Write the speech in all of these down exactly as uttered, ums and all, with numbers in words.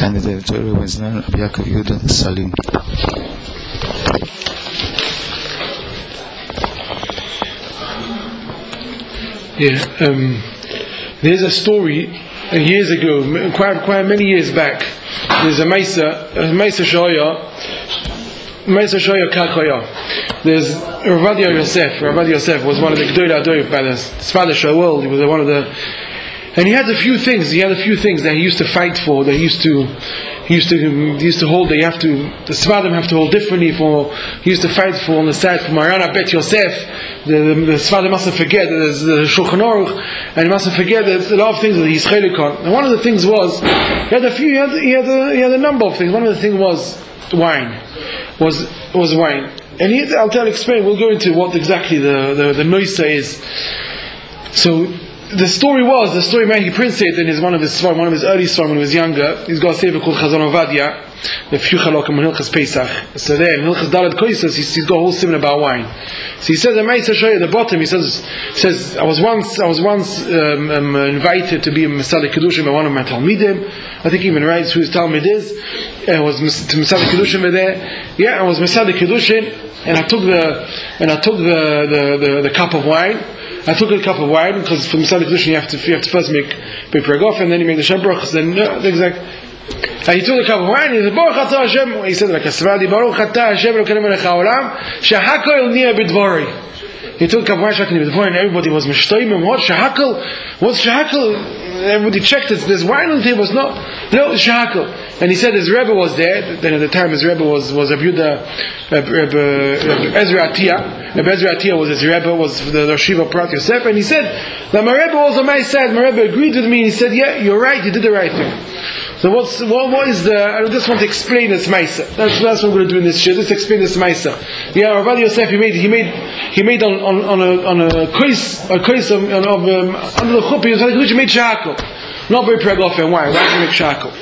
Candidate to Rebbeinu Yaakov Yehuda Salim. Yeah, um, there's a story uh, years ago, quite quite many years back. There's a Meisa, a Meisa Shoya, Meisa Shoya Kakoya. There's Ravadia Yosef. Ravadia Yosef was one of the Gdola Adoyim by the Sfada Shawol. He was one of the, and he had a few things. He had a few things that he used to fight for. That he used to, he used to, he used to hold. That you have to, the Sfadim have to hold differently. For he used to fight for on the side for Marana Bet Yosef. The, the, the Sfadim mustn't forget that there's the Shulchan Aruch, and he mustn't forget that there's a lot of things that he's chelik on. And one of the things was he had a few. He had, he had a, he had a number of things. One of the things was wine. Was was wine. And he, I'll tell, explain. We'll go into what exactly the the, the noisa is. So the story was the story. Man, he printed it in his one of his one of his early songs when he was younger. He's got a sefer called Chazon Ovadia, the Fuchalokim in Hilchas Pesach. So there in Hilchas Dalad Koisos, he's, he's got a whole seven about wine. So he says, "I show you at the bottom." He says, "says I was once I was once um, um, invited to be a Masada Kedushim by one of my Talmidim. I think he even writes who his Talmid is. I was to Masada Kedushim there. Yeah, I was Masada Kedushim." And I took the and I took the, the, the, the cup of wine. I took a cup of wine because for Masada Kedushin you have to you have to first make Bepragov and then you make the Shem Baruch. Then no, exact. And he took the cup of wine. And he said, Baruch Atah Hashem. He said like a Svadi, Baruch Atah Hashem Elokeinu melech haolam shehakol niyeh b'dvorei. He took a cup of wine, and everybody was mishtoimim. What shehakol? What's shehakol? Everybody checked it. There's wine on the table. It's not. No, it's shehakol. And he said his Rebbe was there. Then at the time his Rebbe was was Rabbi Yehuda, Rabbi Ezra Atiyah. Rabbi Ezra Atiyah was his Rebbe, was the Rosh Yeshiva Prat Yosef. And he said that my Rebbe was on my side. My Rebbe agreed with me. And he said, "Yeah, you're right. You did the right thing." So what's what, what is the? I just want to explain this Maisa. That's, that's what we're going to do in this shit. Let's explain this Maisa. Yeah, Rabbi Yosef he made he made he made on on, on a on a kais a kais of, of um, under the chuppah. He was like, "Who made shakol?" Not very pregof and why? Why did you make shakol?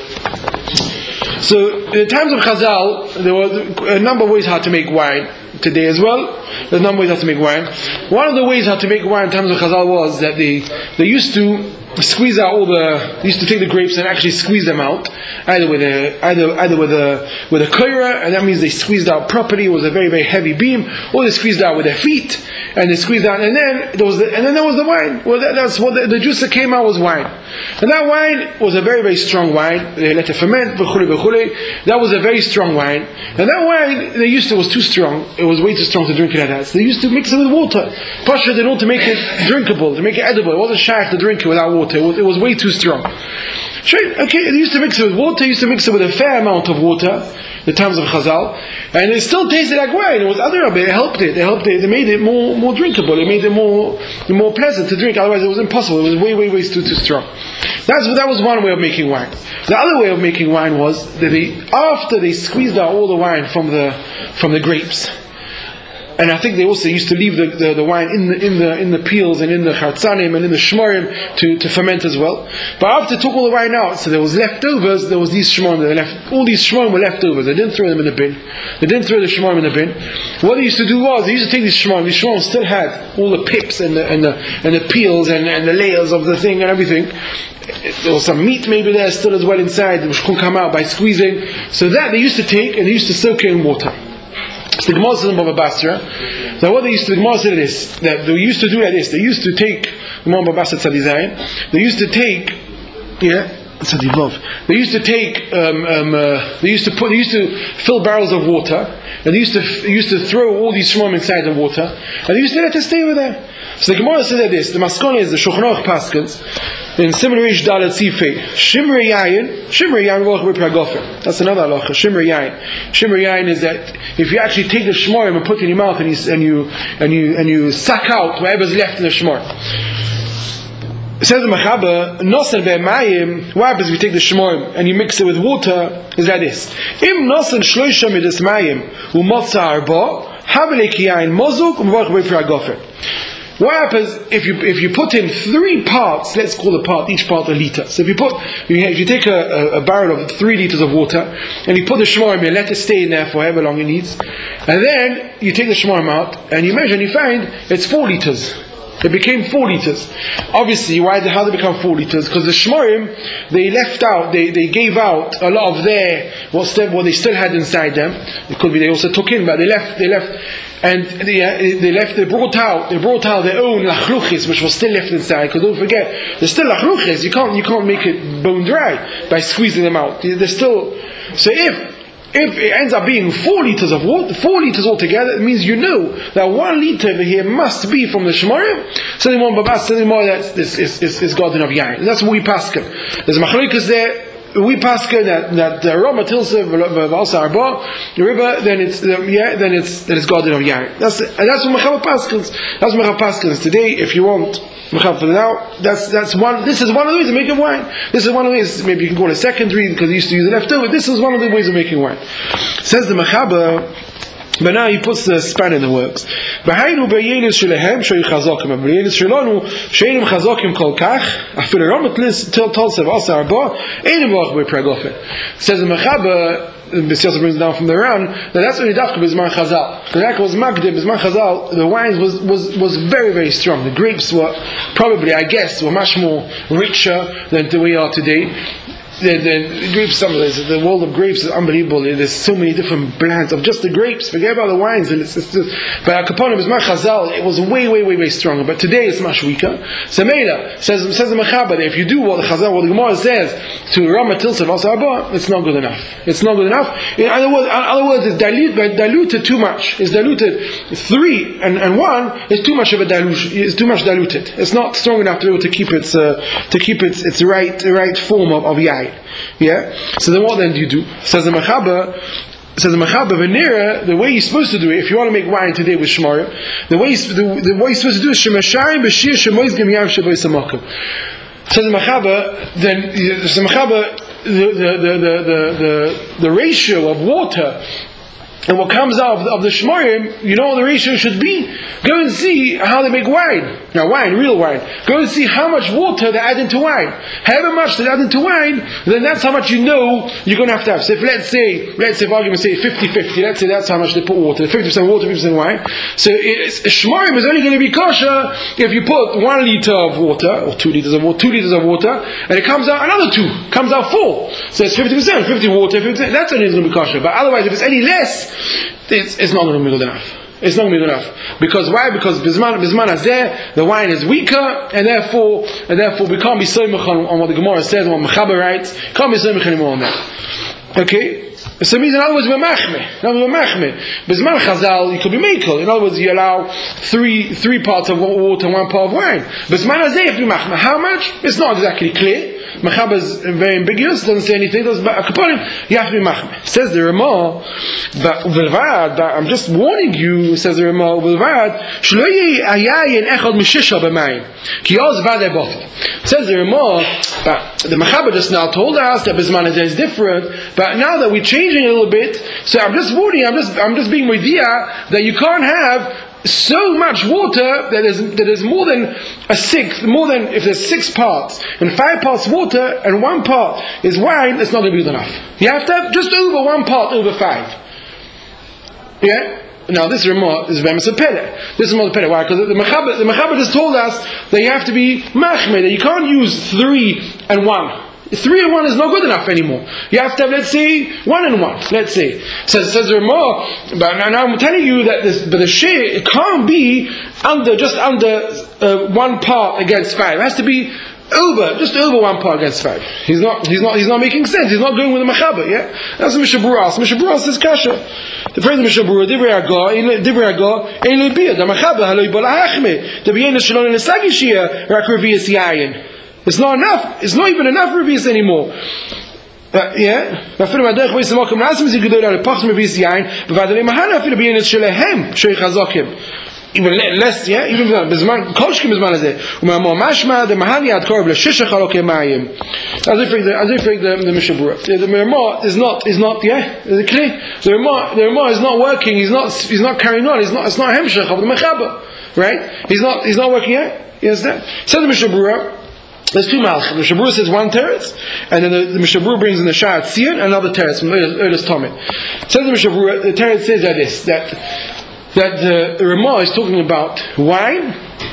So in the times of Chazal, there were a number of ways how to make wine. Today as well, there's a number of ways how to make wine. One of the ways how to make wine in times of Chazal was that they they used to squeeze out all the. They used to take the grapes and actually squeeze them out, either with a either either with a with a koira, and that means they squeezed out properly. It was a very very heavy beam, or they squeezed out with their feet, and they squeezed out, and then there was the, and then there was the wine. Well, that, that's what the, the juice that came out was wine, and that wine was a very very strong wine. They let it ferment, v'chule v'chule. That was a very strong wine, and that wine they used to was too strong. It was way too strong to drink it like that. So they used to mix it with water. Pasha they don't to make it drinkable, to make it edible. It wasn't shaykh to drink it without water. It was, it was way too strong. Okay, they used to mix it with water. They used to mix it with a fair amount of water. The times of Chazal, and it still tasted like wine. It was other it helped it. It helped it. They made it more more drinkable. It made it more more pleasant to drink. Otherwise, it was impossible. It was way way way too too strong. That's that was one way of making wine. The other way of making wine was that they after they squeezed out all the wine from the from the grapes. And I think they also used to leave the, the, the wine in the in the in the peels and in the chartzanim and in the shmorim to, to ferment as well. But after they took all the wine out, so there was leftovers. There was these shmorim. They left all these shmorim were leftovers. They didn't throw them in the bin. They didn't throw the shmorim in the bin. What they used to do was they used to take these shmorim. These shmorim still had all the pips and the and the and the peels and, and the layers of the thing and everything. There was some meat maybe there still as well inside, which couldn't come out by squeezing. So that they used to take and they used to soak it in water. So the Gemara says in Bava Basra that what they used to, the Gemara said is that they used to do like this. They used to take the Gemara Bava Basra Tzadi Zayin. They used to take, yeah, Tzadi Vav. They used to take, um, um, uh, they used to put, they used to fill barrels of water, and they used to, they used to throw all these shmom inside the water, and they used to let it stay over there. So the Gemara says like this. The Maskon is the Shulchan Aruch Paskins in Simon Rish Dalet Sifei Shimrei Yayin. Shimrei Yayin Volch B'Pragofen. That's another halacha. Shimrei Yayin. Shimrei Yayin is that if you actually take the shmorim and put it in your mouth and you and you and you and you suck out whatever's left in the shmor. It says the Mechaber, Nosen ve'mayim. What happens if you take the shmorim and you mix it with water? Is like this. Im nosen shloisha midas mayim u'motza arba havelek yayin mozuk u'mvolch b'Pragofen. What happens if you if you put in three parts? Let's call the part each part a liter. So if you put if you take a, a, a barrel of three liters of water and you put the shmorim in, let it stay in there for however long it needs, and then you take the shmorim out and you measure and you find it's four liters. It became four liters. Obviously, why? How did it become four liters? Because the Shmorim, they left out, they, they gave out a lot of their what, still, what they still had inside them. It could be they also took in, but they left, they left, and they, uh, they left. They brought out, they brought out their own lachluchis, which was still left inside. Because don't forget, there's still lachluchis. You can't, you can't make it bone dry by squeezing them out. They're still. So if If it ends up being four liters of water, four liters altogether, it means you know that one liter over here must be from the Shemarim. So then one babas, so then more that's this is is, is garden of yain. That's what we paskin. There's machlokas there. We paskin that that the Rama Tilsa v'Alsa Arba the river. Then it's yeah. Then it's then it's garden of yain. That's and that's what Mechav paskins. That's what Mechav paskins today. If you want. For now, that's that's one. This is one of the ways of making wine. This is one of the ways. Maybe you can call it secondary because you used to use the leftover. This is one of the ways of making wine. Says the Mechaber, but now he puts the span in the works. B'hainu b'yenis shelehem shoy chazokim. B'yenis shelanu sheinim chazokim kol kach. After the Ramatlis till Tolsev Asa Arba einim v'ach b'pregofen. Says the Mechaber. B'siasa brings it down from the Ran that that's only dafka b'zman Chazal. Because that was magdim b'zman Chazal. The wines was, was, was very very strong. The grapes were probably, I guess, were much more richer than the way we are today. The, the grapes, some of this, the world of grapes is unbelievable. There's so many different blends of just the grapes. Forget about the wines. And it's, it's just, but Al Capone, B'zman Chazal, it was way, way, way, way stronger. But today it's much weaker. So Meila says, says the Mechaber that if you do what the Chazal, what the Gemara says to Rama Tilsa Asa Arba, it's not good enough. It's not good enough. In other words, in other words, it's dilute, diluted too much. It's diluted three and, and one is too much of a dilution. It's too much diluted. It's not strong enough to be able to keep its uh, to keep its its right right form of, of yain. Yeah. So then, what then do you do? Says the Mechaber. Says the Mechaber Venera. The way you're supposed to do it, if you want to make wine today with Shmar, the way the, the way you're supposed to do is Shemashayim b'shir shemois gem yam sheboy samakim. Says the Mechaber. Then the Mechaber. The the, the the the the ratio of water and what comes out of the, of the Shmarim, you know what the ratio should be? Go and see how they make wine. Now wine, real wine. Go and see how much water they add into wine. However much they add into wine, then that's how much you know you're going to have to have. So if let's say, let's say, for argument's sake, fifty-fifty, let's say that's how much they put water. fifty percent water, fifty percent wine. So it's, Shmarim is only going to be kosher if you put one liter of water, or two liters of water, two liters of water, and it comes out another two, comes out four. So it's fifty percent, fifty water, fifty percent, that's only going to be kosher. But otherwise, if it's any less, It's, it's not going to be good enough. It's not going to be good enough. Because why? Because Bisman Bisman Azeh, the wine is weaker, and therefore, and therefore we can't be soymach on, on what the Gemara says, on what Mechaber writes. Can't be soymach anymore on that. Okay. So it means, in other words, we're machmeh. In other words, we're machmeh. Bisman Chazal, you could be mekel. In other words, you allow three three parts of water and one part of wine. Bisman Azeh, you have to be machmeh. How much? It's not exactly clear. Mechaber is very ambiguous, doesn't say anything, doesn't, but you have to be machmeh. Says the Ramah, but Vilvad, I'm just warning you, says the Ramah, Vilvad, shloyi ayayin echad mishisha b'mayim, ki oz vade bottle. Says the Ramah, but the Mechaber just now told us that Bisman is different, but now that we're changing a little bit, so I'm just warning, I'm just, I'm just being moidia that you can't have so much water that is that is more than a sixth, more than if there's six parts and five parts water and one part is wine, it's not going to be good enough. You have to have just over one part over five. Yeah. Now this remark is Vemis Pele. This is not Pele. Why? Because the Mechaber, the Mechaber just told us that you have to be machmeh, that you can't use three and one. Three and one is not good enough anymore. You have to have, let's say, one and one. Let's say. Says says Ramah, but now, now I'm telling you that this, but the share it can't be under just under uh, one part against five. It has to be over, just over one part against five. He's not, he's not, he's not making sense. He's not going with the Mechaber. Yeah, that's what Mishabura. Mishabura says kasha. The phrase of Mishabura, Divrei Agah, Divrei Agah, Ein Lo Biyah. The Mechaber haloi bala hachme. The Biyah Shalom Nesagishia Rak Revius Yayin. It's not enough. It's not even enough revius anymore. Uh, yeah. Even less, yeah. Even bizman kolshkim bizman azeh. Umamor mashma the mahani ad korb leshisha chaloke mayim. As if the as if the the Mishabura. The Ramah is not is not yeah. Is it clear? The Ramah the Ramah is not working. He's not he's not carrying on. He's not it's not hemshach of the Mechaber, right? He's not he's not working yet. You understand? So the Mishabura. There's two malchim. The Mishabura says one teretz, and then the, the Mishabura brings in the Sha'at Tzion another teretz from Eilis Tomit. Says the Mishabura, the teretz says that this that that the, the Ramah is talking about wine,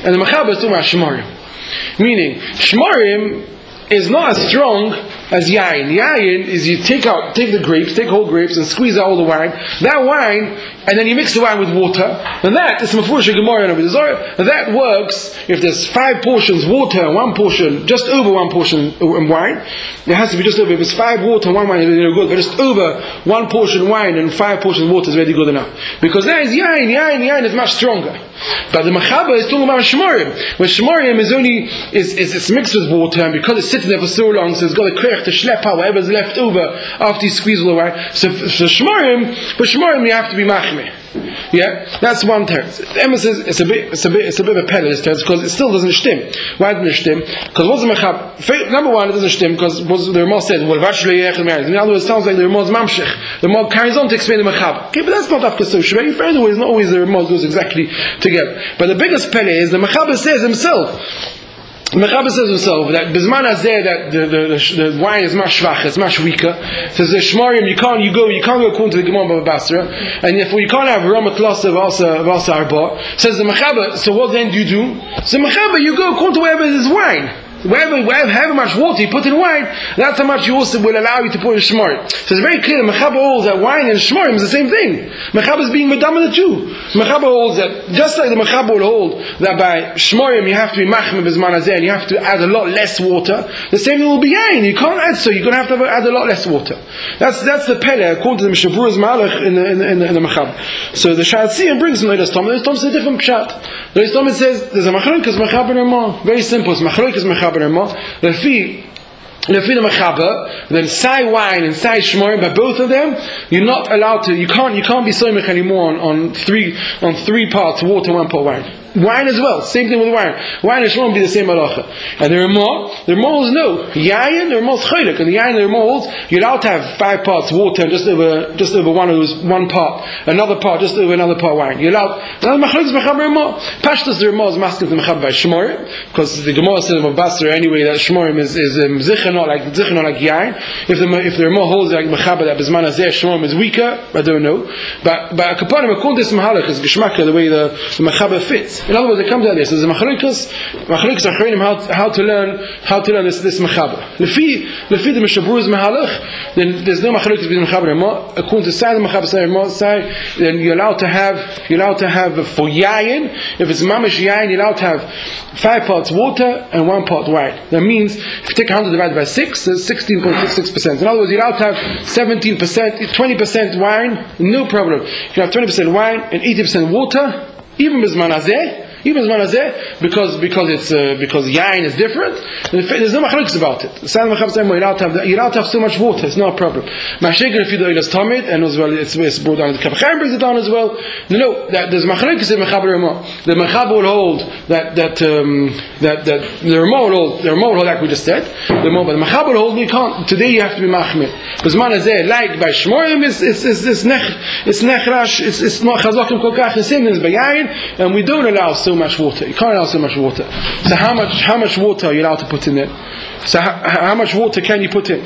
and the Mechaber is talking about Shmarim. Meaning, Shmarim is not as strong as Yain. Yain is you take out, take the grapes, take whole grapes and squeeze out all the wine. That wine, and then you mix the wine with water. And that is Mefurish Gemara over the Zohar. That works if there's five portions water and one portion, just over one portion wine. It has to be just over. If it's five water and one wine, they're good. But just over one portion wine and five portions water is already good enough. Because that is Yain. Yain, Yain is much stronger. But the Mechaber is talking about Shmarim. Where Shmarim is only is, is it's mixed with water, and because it's sitting there for so long, so it's got a koach to schlep out whatever's left over after you squeeze all the wine. So for Shmarim, for Shmarim you have to be machmir. Yeah, that's one term. The Emma says it's a bit, it's a bit, it's a bit of a pedal this term because it still doesn't stim. Why doesn't it stim? Because what's the Mechab? Number one, it doesn't stim because the Ramah said, "Well, vashlo yechel me'aris." In other words, it sounds like the Ramah's mamshich. The Ramah carries on to explain the Mechab. Okay, but that's not after so shvei. Further way, it's not always the Ramah goes exactly together. But the biggest pele is the Mechab says himself. The Mechaber says himself that Bizman Hazeh, that the, the, the, the wine is much schwach, it's much weaker. Says the Shmarim, you can't you go you can't go according to the Gemara Baba Basra, and therefore you can't have Ramat Lasa Vasa Arba. Says the Mechaber, so what then do you do? So Mechaber, you go according to wherever there's wine. Wherever, wherever, however much water you put in wine, that's how much you also will allow you to put in Shmarim. So it's very clear, Mechaber holds that wine and Shmarim is the same thing. Mechaber is being Madam of the two. Mechaber holds that, just like the Mechaber will hold that by Shmarim you have to be Machmir Bizman Hazeh and you have to add a lot less water, the same thing will be Yain. You can't add so, you're going to have to add a lot less water. That's that's the Pele, according to the Mishavur's Malach in the, in the, in the, in the Mechaber. So the Shatziyah brings from Leidas Tomit. Leidas Tomit is a different pshat. Leidas Tomit says, there's a Machlokes Mechaber and Ramah. Very simple, it's Machlokes Mechaber and Ramah. Lefi Lefi the Mechaber, then Sai wine and Sai Shmarim, by both of them, you're not allowed to, you can't you can't be soymech anymore on, on three on three parts water, one part wine. Wine as well, same thing with wine. Wine and Shmarim be the same halacha. And the Ramah, the Ramah holds no. Yayin, the Ramah is chaylik, and the Yayin, the Ramah holds, you're allowed to have five parts water and just over just over one of those one part, another part just over another part wine. You're allowed. Now the Machlokes Mechaber Ramah, Pashtus the Ramah is masking the Mechaber by Shmarim, because the Gemara says of Basra anyway that Shmarim is is um, zicher not like zicher not like Yayin. If the if the Ramah holds like Mechaber that Bizman Hazeh Shmarim is weaker, I don't know. But but Kapanim according to this Mahalach is Geshmaka the way the, the Mechaber fits. In other words, it comes out this. There's a Machlokes, Machlokes Achronim how how to learn how to learn this this Mechaber. Lefi lefi the Mishabur's Mahalach, then there's no Machlokes between Mechaber and Ramah. According to Sai the Mechaber Sai Ramah Sai, then you're allowed to have you're allowed to have for Yayin. If it's Mamish Yayin, you're allowed to have five parts water and one part wine. That means if you take one hundred divided by six, there's sixteen point six six percent. In other words, you're allowed to have seventeen percent, twenty percent wine, no problem. You can have twenty percent wine and eighty percent water, even Bizman Hazeh. Even Bizman Hazeh, because because it's uh, because Yain is different. There's no machlokes about it. The Sand Mechaber says you're allowed to have you're allowed to have so much water. It's not a problem. Mashikar if you do Leidas Tomit, and as well it's, it's brought down. The Kavachayim brings it down as well. No, no that there's machlokes in Mechaber Ramah. The Mechaber will hold that that um, that that the Ramah will hold the Ramah will hold like we just said. The Ramah, but the Mechaber will hold you can't. Today you have to be machmir. Bizman Hazeh, like by Shmarim, is is is it's nech it's nechrash. It's it's not chazakim kol kach. The same thing as by Yain, and we don't allow so much water. You can't allow so much water. So how much how much water are you allowed to put in there? So how, how much water can you put in?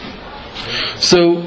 So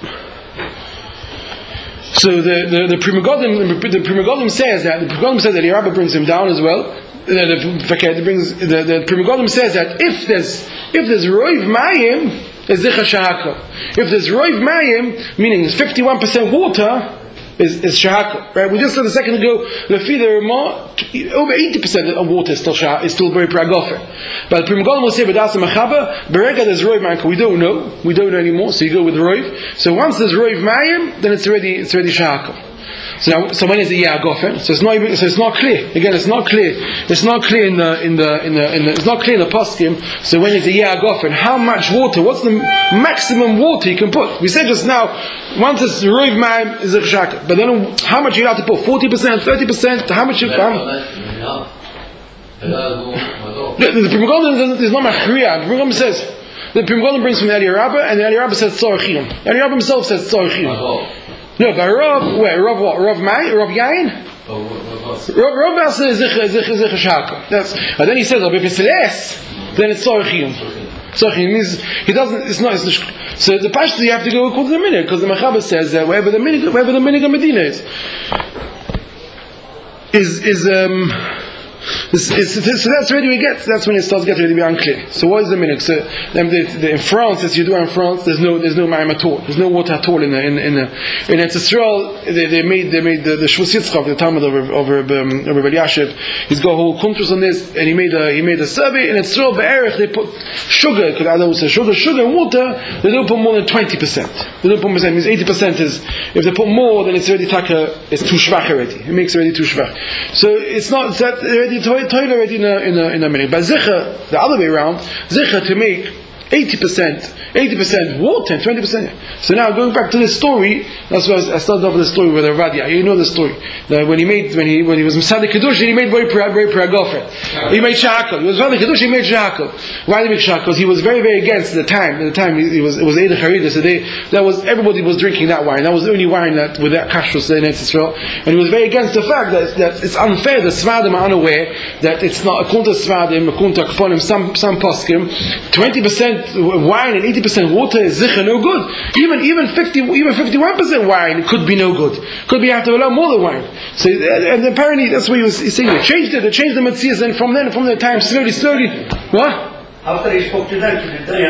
so the the, the Pri Megadim the Pri Megadim says that the Pri Megadim says that the Rabbi brings him down as well. The, the, the, brings, the, the Pri Megadim says that if there's if there's roiv mayim, there's zicha shahaka. If there's roiv mayim, meaning it's fifty-one percent water, is is shahaka, right? We just said a second ago, lefi the Ramah, over eighty percent of water is still shah, is still very pragofer. But Pri Megadim will say, "B'das Mechaber, berega there's roiv mayim." We don't know, we don't know anymore. So you go with roiv. So once there's roiv mayim, then it's already it's already shahaka. So now, so when is it Yagofen? So it's not even, so it's not clear. Again, it's not clear. It's not clear in the in the in the, in the it's not clear in the poskim. So when is it Yagofen? How much water? What's the maximum water you can put? We said just now, once it's Roiv Maim is a Chashaka. But then how much you have to put? Forty percent, thirty percent? How much you um, The, the Pri Megadim is not Machriya. The Pri Megadim says the Pri Megadim brings from the Eli Rabba, and the Eli Rabba says Tzorachim. Eli Rabba himself says Tzorachim. No, but Rav, wait, Rav what? Rav Mai? Rav Yain? Rav Rav says Zich Shaka. That's, and then he says, oh, if it's less, then it's Tzorachim. Tzorachim means, he doesn't, it's not, it's the, so the Pashto you have to go according to the minhag, because the Mechaber says that wherever the minhag, wherever the minhag of Medina is, is, is, um, This, it's, it's, so that's already we get. That's when it starts getting really unclear. So what is the minhag? So then the, the, in France, as you do in France, there's no there's no mayim at all. There's no water at all in the in in the, in Eretz Yisrael. They, they made they made the, the Shvus Yitzchak, the Talmud of of um, of Rabbi Yashiv. He's got whole countries on this, and he made a he made a survey. In Eretz Yisrael, be'erich they put sugar. Because I don't say sugar, sugar and water. They don't put more than twenty percent. They don't put percent. Means eighty percent is if they put more, then it's already taka. It's too schwach already. It makes it already too schwach. So it's not it's that already toilet already in a in a in a minute. But zicha, the other way around, zicha to make eighty percent, eighty percent water and twenty percent. So now going back to this story, that's why I started off with the story with Radia. You know the story. That when he made when he when he was Masada Kedusha, he made very very pragofet. He made shakal. He was Masada Kedusha. He made shakal. Why did he make shakal? Because he was very very against the time. At the time he, he was it was Eid Charidus. So they that was everybody was drinking that wine. That was the only wine that with that kashrus in Eretz Yisrael. And he was very against the fact that, that it's unfair. The Svadim are unaware that it's not a kunta Svadim, a kunta Kponim, some some poskim. Twenty percent wine and eighty percent water is zicha no good. Even even fifty even fifty one percent wine could be no good. Could be you have to allow more than wine. So and apparently that's what he was saying. They changed it. They changed the mitzvahs, and from then from that time slowly slowly. What? After he spoke to them, to the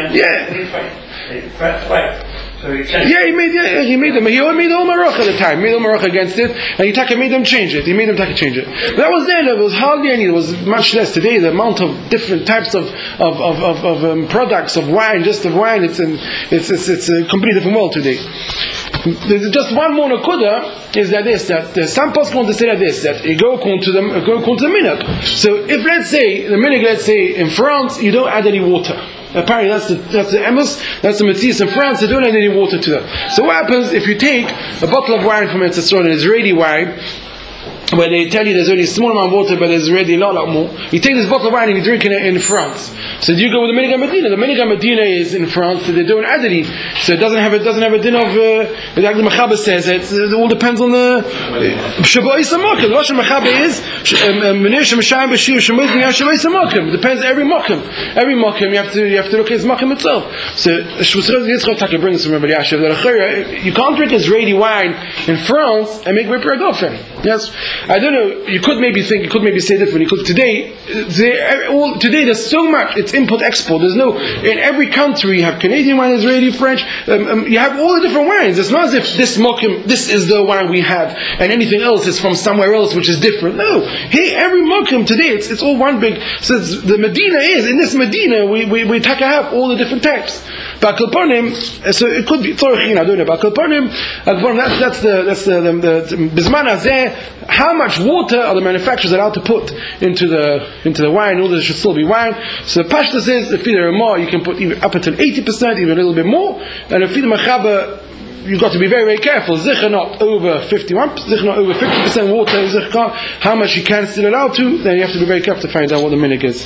yeah. So he yeah, he made yeah, he made them. He made all Maroch at the time. He made all Maroch against it, and he taka made them change it. He made them taka change it. But that was then. There was hardly any. There was much less today. The amount of different types of of of, of, of um, products of wine, just of wine, it's an, it's it's it's a completely different world today. There's just one more nakuda is that this that uh, some poskim want to say that this that you go to them uh, go to the minhag. So if let's say the minhag, let's say in France, you don't add any water. Apparently that's the that's the emes, that's the mitzvahs in France. They don't add any water to that. So what happens if you take a bottle of wine from Eretz Yisrael, an Israeli wine, where they tell you there's only a small amount of water, but there's already a lot, lot more. You take this bottle of wine and you drink it in France. So you go with the Minhag Medina. The Minhag Medina is in France, so they don't add any. So it doesn't have it doesn't have a din of. Uh, the Mechaber says it, it all depends on the Shabbos Makom. The Rosh Mechaber is Menir Shemashayim B'Shir Shemoyz Niyah Shabbos Makom. It depends every Makom. Every Makom you have to you have to look at his Makom itself. So Shvus Yitzchak Taka brings from Rabbi Yashiv that you can't drink Israeli wine in France and make Ripper Agofen. Yes. I don't know. You could maybe think. You could maybe say differently. Because today, they, all, today there's so much. It's import export. There's no in every country. You have Canadian wine, Israeli, French. Um, um, you have all the different wines. It's not as if this mokim, this is the wine we have, and anything else is from somewhere else, which is different. No. Hey, every mokim today, it's it's all one big. So it's, the Medina is in this Medina. We we we take have all the different types. But Kalponim, so it could be Tzorichin. I don't know. But Kalponim, that's that's the that's the the Bisman Hazeh. How much water are the manufacturers allowed to put into the into the wine in order that it should still be wine? So the Pashtus is, if there are more, you can put even up until eighty percent, even a little bit more. And if the Mechaber, you've got to be very, very careful. Zicha not over fifty-one, Zicha not over fifty percent water, Zicha how much you can still allow to, then you have to be very careful to find out what the minhag is.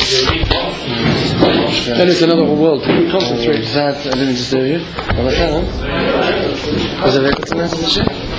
Then it's another world. Concentrate.